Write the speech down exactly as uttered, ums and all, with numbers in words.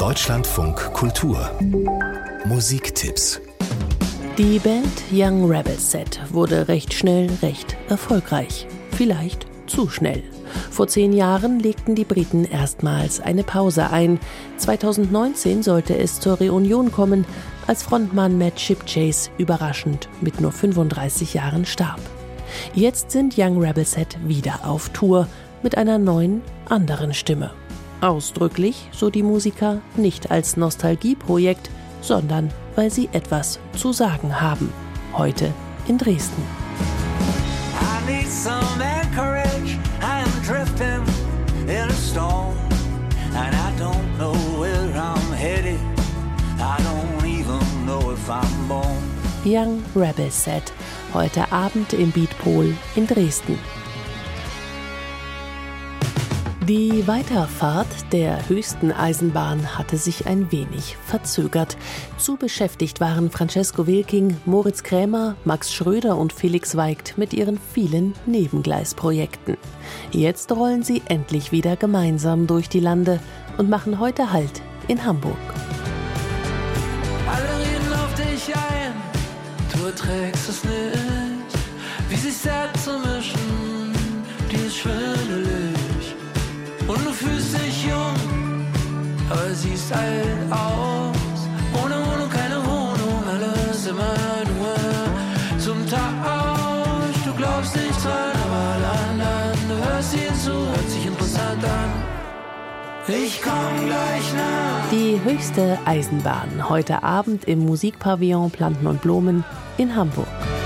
Deutschlandfunk Kultur Musiktipps. Die Band Young Rebel Set wurde recht schnell recht erfolgreich. Vielleicht zu schnell. Vor zehn Jahren legten die Briten erstmals eine Pause ein. zweitausendneunzehn sollte es zur Reunion kommen, als Frontmann Matt Shipchase überraschend mit nur fünfunddreißig Jahren starb. Jetzt sind Young Rebel Set wieder auf Tour mit einer neuen, anderen Stimme. Ausdrücklich, so die Musiker, nicht als Nostalgieprojekt, sondern weil sie etwas zu sagen haben. Heute in Dresden. I need some anchorage. I am drifting in a storm, and I don't know where I'm headed. I don't even know if I'm born. Young Rebel Set, heute Abend im Beatpol in Dresden. Die Weiterfahrt der höchsten Eisenbahn hatte sich ein wenig verzögert. Zu beschäftigt waren Francesco Wilking, Moritz Krämer, Max Schröder und Felix Weigt mit ihren vielen Nebengleisprojekten. Jetzt rollen sie endlich wieder gemeinsam durch die Lande und machen heute Halt in Hamburg. Alle reden auf dich ein, du erträgst es nicht, wie sich selbst zu mischen, die ist schwindelig. Und du fühlst dich jung, aber siehst alt aus. Ohne Wohnung, keine Wohnung, alles immer nur zum Tausch. Du glaubst nicht dran, aber alle anderen, du hörst ihnen zu, hört sich interessant an. Ich komm gleich nach. Die höchste Eisenbahn, heute Abend im Musikpavillon Planten und Blumen in Hamburg.